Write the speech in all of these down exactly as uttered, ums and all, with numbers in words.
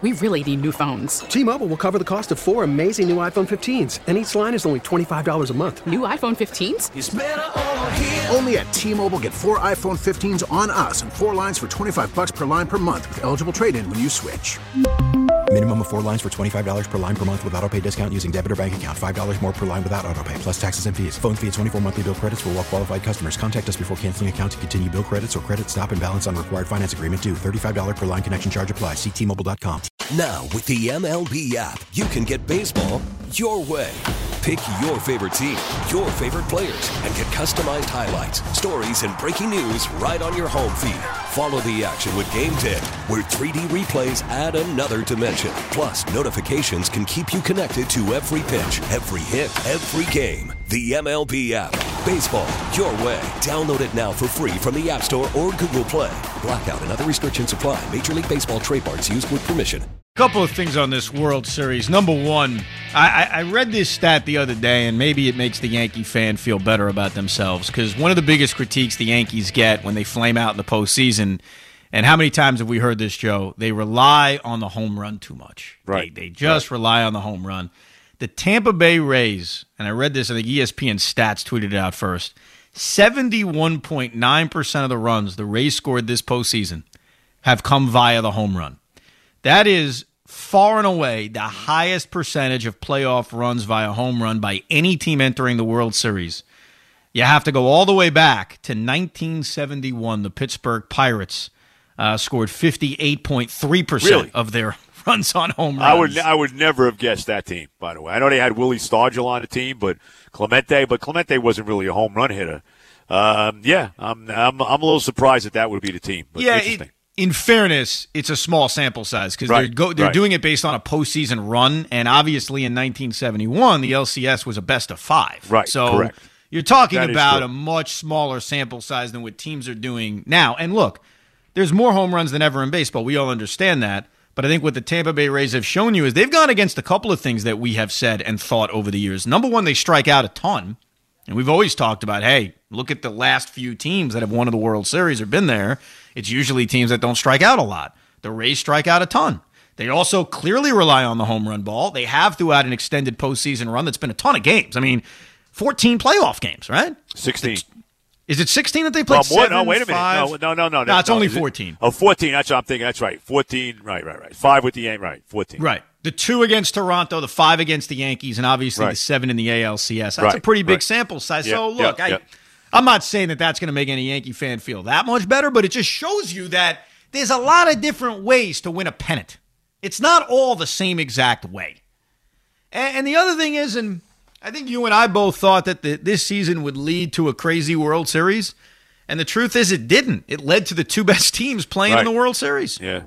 we really need new phones. T-Mobile will cover the cost of four amazing new iPhone fifteens, and each line is only twenty-five dollars a month. New iPhone fifteens? It's better over here. Only at T-Mobile, get four iPhone fifteens on us and four lines for twenty-five dollars per line per month with eligible trade-in when you switch. Minimum of four lines for twenty-five dollars per line per month with autopay discount using debit or bank account. five dollars more per line without autopay, plus taxes and fees. Phone fee at twenty-four monthly bill credits for well-qualified customers. Contact us before canceling account to continue bill credits or credit stop and balance on required finance agreement due. thirty-five dollars per line connection charge applies. See T Mobile dot com. Now, with the M L B app, you can get baseball your way. Pick your favorite team, your favorite players, and get customized highlights, stories, and breaking news right on your home feed. Follow the action with Game Day, where three D replays add another dimension. Plus, notifications can keep you connected to every pitch, every hit, every game. The M L B app. Baseball your way. Download it now for free from the App Store or Google Play. Blackout and other restrictions apply. Major League Baseball trademarks used with permission. Couple of things on this World Series. Number one, I, I read this stat the other day, and maybe it makes the Yankee fan feel better about themselves, because one of the biggest critiques the Yankees get when they flame out in the postseason, and how many times have we heard this, Joe? They rely on the home run too much. Right. They, they just right. rely on the home run. The Tampa Bay Rays, and I read this, I think E S P N Stats tweeted it out first, seventy-one point nine percent of the runs the Rays scored this postseason have come via the home run. That is far and away the highest percentage of playoff runs via home run by any team entering the World Series. You have to go all the way back to nineteen seventy-one. The Pittsburgh Pirates uh, scored fifty-eight point three percent really? of their runs on home runs. I would I would never have guessed that team, by the way. I know they had Willie Stargell on the team, but Clemente, but Clemente wasn't really a home run hitter. Um, yeah, I'm, I'm I'm a little surprised that that would be the team. But yeah, interesting. It, in fairness, it's a small sample size because right, they're, go, they're right. doing it based on a postseason run, and obviously in nineteen seventy-one, the L C S was a best of five. Right, so correct. You're talking That is about true. a much smaller sample size than what teams are doing now. And look, there's more home runs than ever in baseball. We all understand that. But I think what the Tampa Bay Rays have shown you is they've gone against a couple of things that we have said and thought over the years. Number one, they strike out a ton. And we've always talked about, hey, look at the last few teams that have won the World Series or been there. It's usually teams that don't strike out a lot. The Rays strike out a ton. They also clearly rely on the home run ball. They have throughout an extended postseason run that's been a ton of games. I mean, fourteen playoff games, right? sixteen. It's, is it sixteen that they played? Well, more, Seven, no, wait a minute. five? No, no, no, no. No, it's no, only is it- fourteen. Oh, fourteen. That's what I'm thinking. That's right. fourteen. Right, right, right. Five with the Yankees. Right, fourteen. Right. The two against Toronto, the five against the Yankees, and obviously Right. the seven in the A L C S. That's Right, a pretty big right. sample size. Yep, so, look, yep, I, yep. I'm not saying that that's going to make any Yankee fan feel that much better, but it just shows you that there's a lot of different ways to win a pennant. It's not all the same exact way. And, and the other thing is, and I think you and I both thought that the, this season would lead to a crazy World Series, and the truth is it didn't. It led to the two best teams playing Right. in the World Series. Yeah.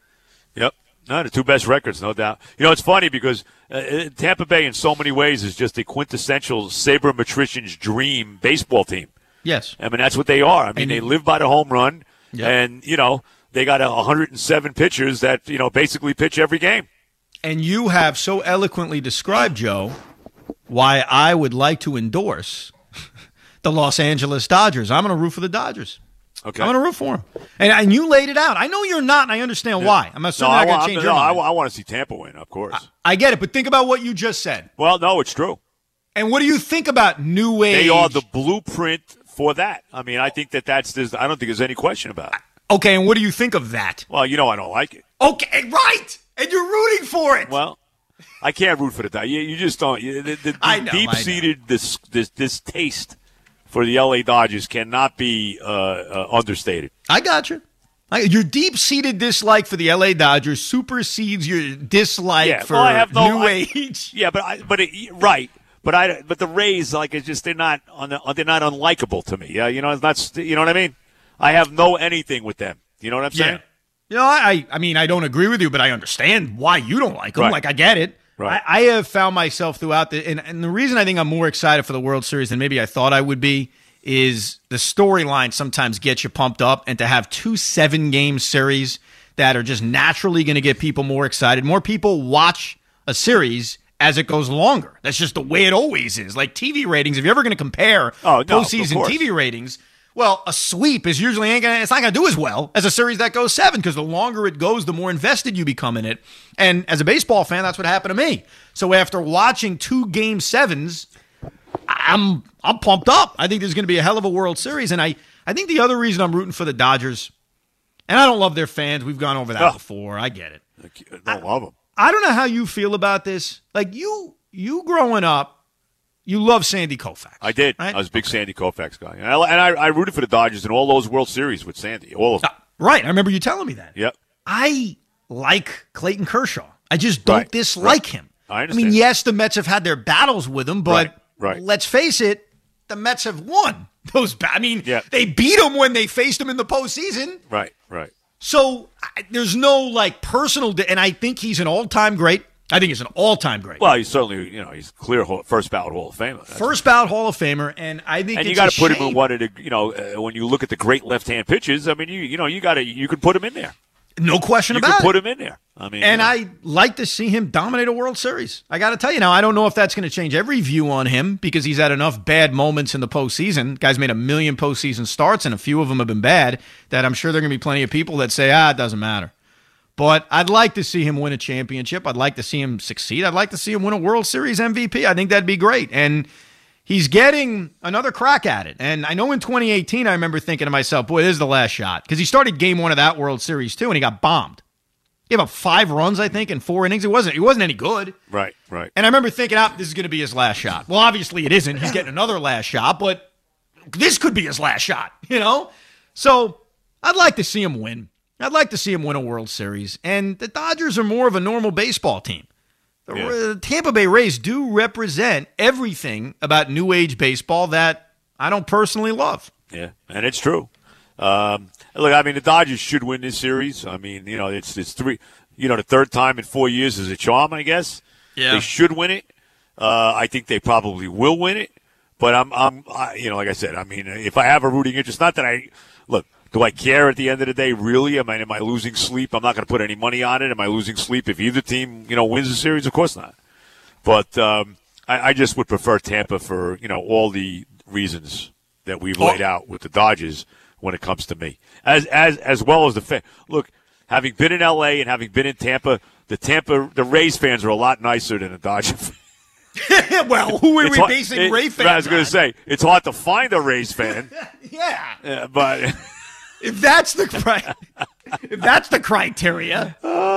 Yep. No, the two best records, no doubt. You know, it's funny because uh, Tampa Bay in so many ways is just the quintessential sabermetrician's dream baseball team. Yes. I mean, that's what they are. I mean, And- they live by the home run, Yep. and, you know, they got one hundred seven pitchers that, you know, basically pitch every game. And you have so eloquently described, Joe, why I would like to endorse the Los Angeles Dodgers. I'm going to root for the Dodgers. Okay. I'm going to root for them. And, and you laid it out. I know you're not, and I understand why. I'm No, assuming I, I got want, to change no, your I, mind. wa- I want to see Tampa win, of course. I get it, but think about what you just said. Well, no, it's true. And what do you think about new age? They are the blueprint for that. I mean, I think that that's, there's, I don't think there's any question about it. Okay, and what do you think of that? Well, you know I don't like it. Okay, right. And you're rooting for it. Well, I can't root for the Dodgers. You, you just don't. You, the the, I the know, deep-seated this this this taste for the L A Dodgers cannot be uh, uh, understated. I got you. I, your deep-seated dislike for the L A Dodgers supersedes your dislike Yeah, for well, I have no new I- age. Yeah, but I, but it, right. But I but the Rays like it's just they're not on the, they're not unlikable to me. Yeah, you know it's not. You know what I mean? I have no anything with them. You know what I'm saying? Yeah. You know, I I mean, I don't agree with you, but I understand why you don't like them. Right. Like, I get it. Right. I, I have found myself throughout the and, and the reason I think I'm more excited for the World Series than maybe I thought I would be is the storyline sometimes gets you pumped up, and to have two seven-game series that are just naturally going to get people more excited. More people watch a series as it goes longer. That's just the way it always is. Like T V ratings, if you're ever going to compare Oh, no, of postseason course. T V ratings, Well, a sweep is usually ain't gonna, it's not going to do as well as a series that goes seven, because the longer it goes, the more invested you become in it. And as a baseball fan, that's what happened to me. So after watching two game sevens, I'm I'm pumped up. I think there's going to be a hell of a World Series. And I, I think the other reason I'm rooting for the Dodgers, and I don't love their fans. We've gone over that oh. before. I get it. I don't love them. I don't know how you feel about this. Like you, you growing up, you love Sandy Koufax. I did. Right? I was a big okay. Sandy Koufax guy. And, I, and I, I rooted for the Dodgers in all those World Series with Sandy. All of them. Uh, right. I remember you telling me that. Yep. I like Clayton Kershaw. I just don't right. dislike right. him. I understand. I mean, yes, the Mets have had their battles with him, but right. Right. let's face it, the Mets have won those. Ba- I mean, yeah. they beat him when they faced him in the postseason. Right, right. So I, there's no, like, personal di- – and I think he's an all-time great. I think he's an all-time great. Well, he's certainly, you know, he's clear hall, first ballot Hall of Famer. That's first ballot Hall of Famer, and I think and it's you got to to put him in one of the, you know, uh, when you look at the great left-hand pitches. I mean, you you know, you got to you can put him in there. No question you about can it. Put him in there. I mean, and you know. I like to see him dominate a World Series. I got to tell you now, I don't know if that's going to change every view on him because he's had enough bad moments in the postseason. Guy's made a million postseason starts, and a few of them have been bad. That I'm sure there are going to be plenty of people that say, ah, it doesn't matter. But I'd like to see him win a championship. I'd like to see him succeed. I'd like to see him win a World Series M V P. I think that'd be great. And he's getting another crack at it. And I know in twenty eighteen, I remember thinking to myself, boy, this is the last shot. Because he started game one of that World Series, too, and he got bombed. He gave up five runs, I think, in four innings. It wasn't, it wasn't any good. Right, right. And I remember thinking, oh, this is going to be his last shot. Well, obviously it isn't. He's getting another last shot, but this could be his last shot, you know? So I'd like to see him win. I'd like to see him win a World Series. And the Dodgers are more of a normal baseball team. The yeah. Tampa Bay Rays do represent everything about new age baseball that I don't personally love. Yeah, and it's true. Um, look, I mean, the Dodgers should win this series. I mean, you know, it's it's three. You know, the third time in four years is a charm, I guess. Yeah, they should win it. Uh, I think they probably will win it. But I'm, I'm, I, you know, like I said, I mean, if I have a rooting interest, not that I look. Do I care at the end of the day? Really? Am I, am I losing sleep? I'm not going to put any money on it. Am I losing sleep if either team, you know, wins the series? Of course not. But um, I, I just would prefer Tampa for, you know, all the reasons that we've laid out with the Dodgers when it comes to me. As as as well as the fan. Look, having been in L A and having been in Tampa, the Tampa, the Rays fans are a lot nicer than the Dodgers fans. Well, who are it's we hard, basing it, Ray fans I was going to on? say, it's hard to find a Rays fan. yeah. yeah. But... If that's the cri- if that's the criteria,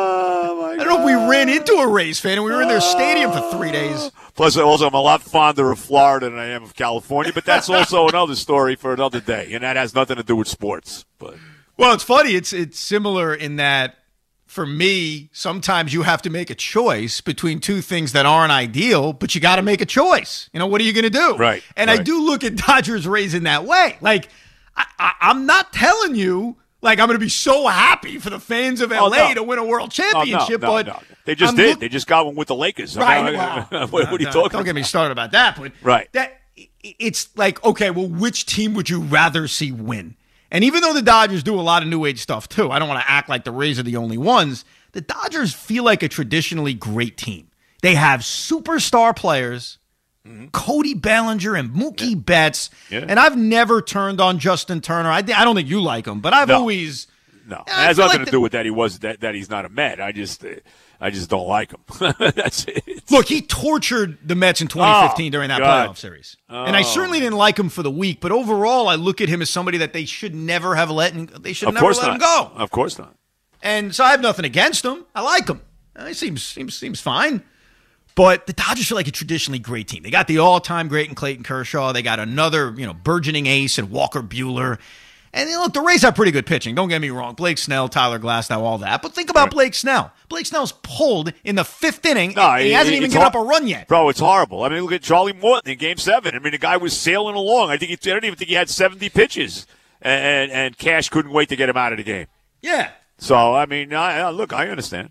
oh my I don't know if we ran into a Rays fan and we were in their stadium for three days. Plus, also, I'm a lot fonder of Florida than I am of California, but that's also another story for another day, and that has nothing to do with sports. But well, it's funny. It's it's similar in that for me, sometimes you have to make a choice between two things that aren't ideal, but you got to make a choice. You know, what are you going to do? Right. And right. I do look at Dodgers Rays in that way, like. I, I, I'm not telling you, like, I'm going to be so happy for the fans of L A oh, no. to win a world championship, oh, no, no, but no. They just I'm did. Look- they just got one with the Lakers. Right. I mean, Wow. what, what are you no, talking Don't about? get me started about that, but right. that it's like, okay, well, which team would you rather see win? And even though the Dodgers do a lot of new age stuff, too, I don't want to act like the Rays are the only ones. The Dodgers feel like a traditionally great team. They have superstar players. Mm-hmm. Cody Bellinger and Mookie yeah. Betts. Yeah. And I've never turned on Justin Turner. I, I don't think you like him, but I've no. always No. It has nothing like to the, do with that he was that, that he's not a Met. I just uh, I just don't like him. That's it. Look, he tortured the Mets in twenty fifteen oh, during that God. playoff series. Oh. And I certainly didn't like him for the week, but overall I look at him as somebody that they should never have let him, they should of never let not. him go. Of course not. And so I have nothing against him. I like him. He seems seems seems fine. But the Dodgers are like a traditionally great team. They got the all-time great in Clayton Kershaw. They got another, you know, burgeoning ace in Walker Buehler. And look, the Rays have pretty good pitching. Don't get me wrong. Blake Snell, Tyler Glasnow, all that. But think about right. Blake Snell. Blake Snell's pulled in the fifth inning. No, and he, he hasn't even given up a run yet. Bro, it's horrible. I mean, look at Charlie Morton in Game Seven. I mean, the guy was sailing along. I think he, I don't even think he had seventy pitches, and and Cash couldn't wait to get him out of the game. Yeah. So I mean, I, look, I understand.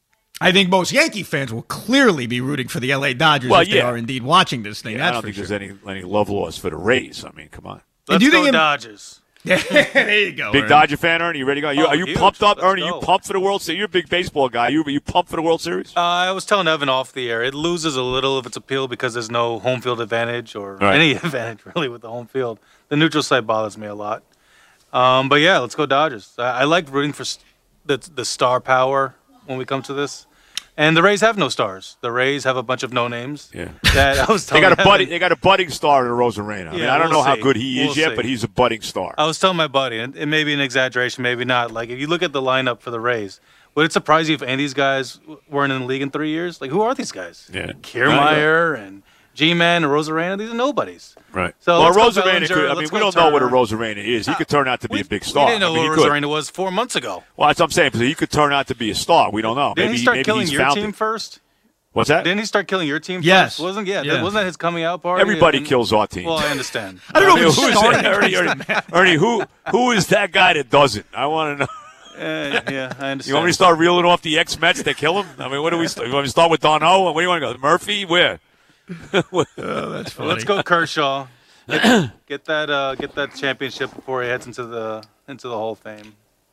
I think most Yankee fans will clearly be rooting for the L A Dodgers well, if yeah. they are indeed watching this thing. Yeah, That's I don't for think sure. there's any any love lost for the Rays. I mean, come on. Let's do you go think Dodgers. There you go. Big Ernie. Dodger fan, Ernie. You ready to go? You, Oh, are you huge. pumped up, Let's Ernie? go. You pumped for the World Series? You're a big baseball guy. You you pumped for the World Series? Uh, I was telling Evan off the air, it loses a little of its appeal because there's no home field advantage or Right. any advantage really with the home field. The neutral site bothers me a lot. Um, but yeah, let's go Dodgers. I, I like rooting for st- the the star power when we come to this. And the Rays have no stars. The Rays have a bunch of no names. Yeah. That I was They telling got a budding. Evan- They got a budding star in Rosarena. I mean, Yeah, I don't we'll know how see. good he is We'll yet, see. but he's a budding star. I was telling my buddy, and it may be an exaggeration, maybe not. Like, if you look at the lineup for the Rays, would it surprise you if any of these guys w- weren't in the league in three years? Like, who are these guys? Yeah. Kiermaier and G-Man and Rosarena, these are nobodies. Right. So well, let's go Rosarena Bellinger, could. I mean, let's we go don't know what a Turner. Rosarena is. He could turn out to be We- a big star. We didn't know I mean, who he could. Rosarena was four months ago. Well, that's what I'm saying. So he could turn out to be a star. We don't know. Didn't maybe he start maybe killing he's your found team it. first? What's that? Didn't he start killing your team Yes. first? Wasn't yeah, Yeah. wasn't that his coming out party? Everybody And- kills our team. Well, I understand. I don't know I mean, if who it is started that? Ernie, against Ernie, Ernie, who who is that guy that doesn't? I want to know. Uh, yeah, I understand. You want me to start reeling off the ex-Mets that kill him? I mean, what do we? St- you want me to start with Dono? Where do you want to go? Murphy? Where? Oh, that's funny. Let's go Kershaw. Get, get that uh, get that championship before he heads into the into the Hall of Fame.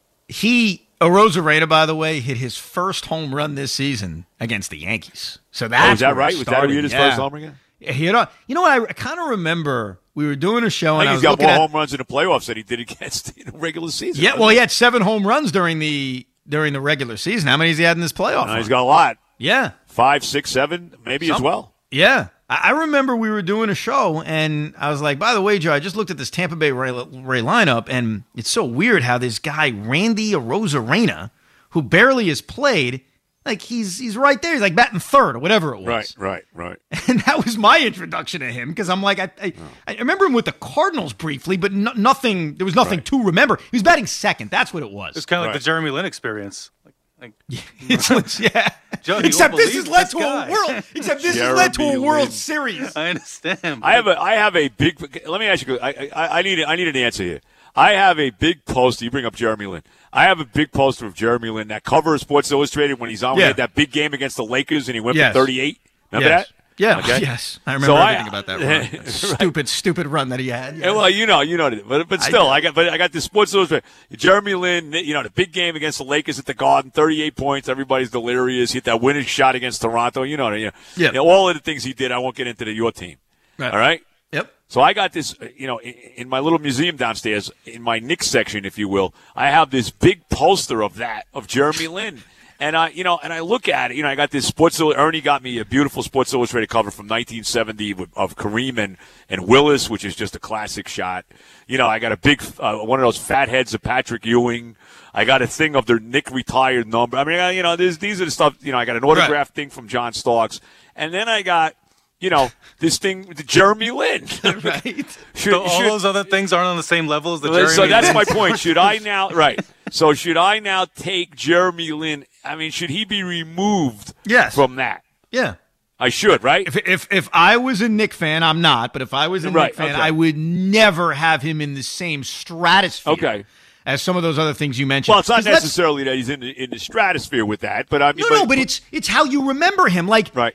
He, Arozarena, by the way, hit his first home run this season against the Yankees. So that's Oh, was that where it right? Was that who started. hit his Yeah. first home again? Yeah, he hit a, you know what? I kind of remember we were doing a show I and think I he's was got looking more at. home runs in the playoffs than he did against in the regular season. Yeah, well, he had seven home runs during the during the regular season. How many has he had in this playoff? Uh, he's run? got a lot. Yeah, Five, six, seven, maybe as Some- well. yeah. I I remember we were doing a show, and I was like, by the way, Joe, I just looked at this Tampa Bay Ray, Ray lineup, and it's so weird how this guy, Randy Arozarena, who barely has played, like he's he's right there. He's like batting third or whatever it was. Right, right, right. And that was my introduction to him because I'm like, I, I, I remember him with the Cardinals briefly, but no, nothing, there was nothing Right. to remember. He was batting second. That's what it was. It's kind of like Right. the Jeremy Lin experience. Like, like It's, yeah. Joe, you Except won't this believe has led this to guy. a world. Except this has led to a Jeremy World Lin. Series. I understand. I have a, I have a big. Let me ask you. I, I, I need, I need an answer here. I have a big poster. You bring up Jeremy Lin. I have a big poster of Jeremy Lin. That cover of Sports Illustrated when he's on. Yeah. We had that big game against the Lakers, and he went Yes. for thirty-eight. Remember Yes. that? Yeah. Okay. Yes. I remember So I- everything about that run. That stupid, stupid run that he had. Yeah, well, you know, you know, but but still, I, got but I got this Sports Illustrated. Jeremy Lin, you know, the big game against the Lakers at the Garden, thirty-eight points. Everybody's delirious. Hit that winning shot against Toronto. You know, you know, Yeah. you know, all of the things he did. I won't get into the, your team. Right. All right. Yep. So I got this, uh, you know, in, in my little museum downstairs, in my Knicks section, if you will. I have this big poster of that of Jeremy Lin. And I, you know, and I look at it. You know, I got this Sports. Ernie got me a beautiful Sports Illustrated cover from nineteen seventy with, of Kareem and, and Willis, which is just a classic shot. You know, I got a big uh, one of those fat heads of Patrick Ewing. I got a thing of their Nick retired number. I mean, I, you know, this, these are the stuff. You know, I got an autograph thing from John Starks, and then I got, you know, this thing with Jeremy Lin. Right. Should, So all should- those other things aren't on the same level as the so Jeremy that's Lin. my point. Should I now right? So should I now take Jeremy Lin? I mean, should he be removed Yes. from that? Yeah. I should, right? If, if if I was a Knick fan, I'm not, but if I was a Right, Knick fan, okay. I would never have him in the same stratosphere Okay. as some of those other things you mentioned. Well, it's not 'Cause let's- necessarily that he's in the, in the stratosphere with that, but I mean, No, no, but it's it's how you remember him. Like, right.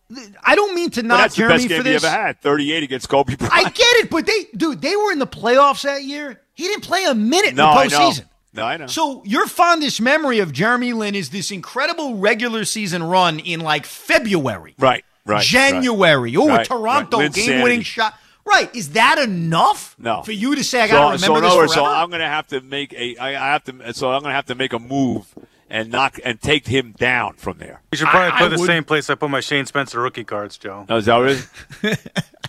I don't mean to But knock that's the Jeremy best game for he this. ever had. thirty-eight against Kobe Bryant. I get it, but they, dude, they were in the playoffs that year. He didn't play a minute no, in I the know. postseason. No, I know. So your fondest memory of Jeremy Lin is this incredible regular season run in like February, right, right, January. right. Oh, a Right, Toronto right. game-winning Linsanity. shot. Right? Is that enough? No. For you to say I So, got to so remember in this other words, forever? so I'm going to have to make a. I I have to. So I'm going to have to make a move and knock and take him down from there. You should probably I- put I the would- same place I put my Shane Spencer rookie cards, Joe. Oh, is that what it is?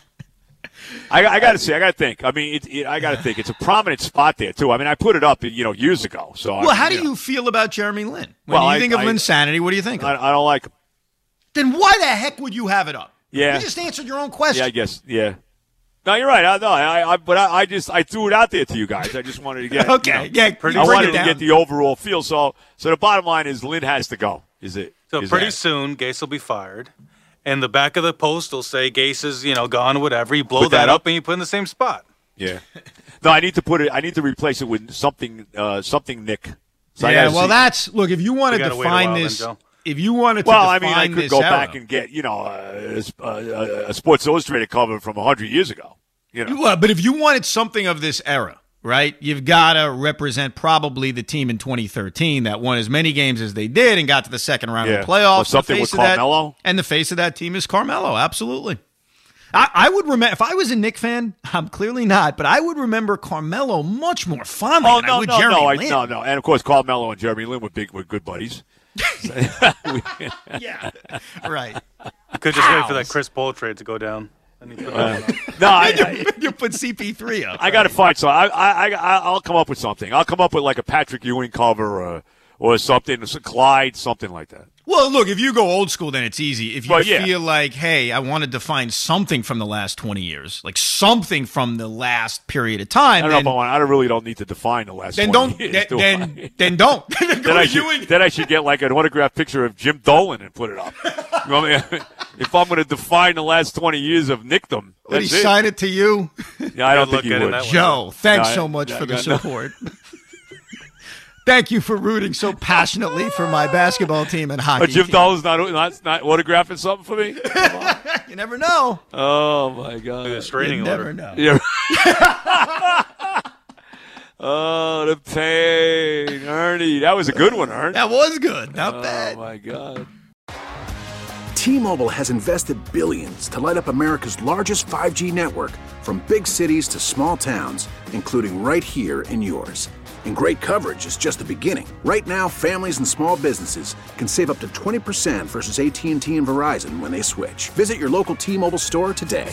I, I got to say, I got to think. I mean, it, it, I got to think. It's a prominent spot there too. I mean, I put it up, you know, years ago. So well, I, how do know, you feel about Jeremy Lin? When Well, you I- think of I- Linsanity, what do you think? of? I, I don't like him. Then why the heck would you have it up? Yeah. You just answered your own question. Yeah, I guess. Yeah. No, you're right. I know. I, I, but I, I just I threw it out there to you guys. I just wanted to get. Okay, you know, yeah, I bring wanted it to down. get the overall feel. So, so the bottom line is Lynn has to go. Is it? So is pretty that- soon, Gase will be fired, and the back of the post will say Gase is, you know, gone or whatever. You blow Put that, that up, up? and you put it in the same spot. Yeah. No, I need to put it. I need to replace it with something. Uh, something Nick. So I Yeah, gotta well, see- that's look. If you want to We gotta wait a define while then, this, Joe. if you wanted to Well, I define mean, I could this go era- back and get you know uh, a, a, a Sports Illustrated cover from a hundred years ago. You know. Well, but if you wanted something of this era, right? You've got to represent probably the team in twenty thirteen that won as many games as they did and got to the second round Yeah. of the playoffs. Or something The with face of that- Carmelo? And the face of that team is Carmelo, absolutely. I, I would remember, if I was a Knick fan, I'm clearly not, but I would remember Carmelo much more fondly Oh than I no, would no, Jeremy no, I, Lin. no, no, and of course Carmelo and Jeremy Lin were big, were good buddies. Yeah, right. You could just wait for that Chris Paul trade to go down. And he put that one up. No, I, I, You put C P three up. I got to find so I, I, I, I'll come up with something. I'll come up with like a Patrick Ewing cover or, or something, Clyde, something like that. Well, look, if you go old school, then it's easy. If you Well, yeah. feel like, hey, I wanted to find something from the last twenty years, like something from the last period of time, I don't then, know if I want. I don't really don't need to define the last. then twenty don't, years, then, do then, I? then don't. Go Then to I, Ewing. should, then I should get like an autographed picture of Jim Dolan and put it up. You know what I mean? If I'm going to define the last twenty years of Nickdom, Would he that's it. sign it to you? Yeah, I don't Good think he look at it would. that way. Joe, thanks No, I- so much I for the got no- support. Thank you for rooting so passionately for my basketball team and hockey But Jim team. Dolan's not, not not autographing something for me. You never know. Oh my The god! You restraining never order. know. Yeah. Oh, the pain, Ernie. That was a good one, Ernie. That was good. Not Oh bad. my god. T-Mobile has invested billions to light up America's largest five G network, from big cities to small towns, including right here in yours. And great coverage is just the beginning. Right now, families and small businesses can save up to twenty percent versus A T and T and Verizon when they switch. Visit your local T-Mobile store today.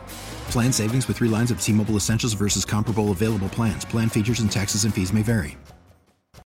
Plan savings with three lines of T-Mobile Essentials versus comparable available plans. Plan features and taxes and fees may vary.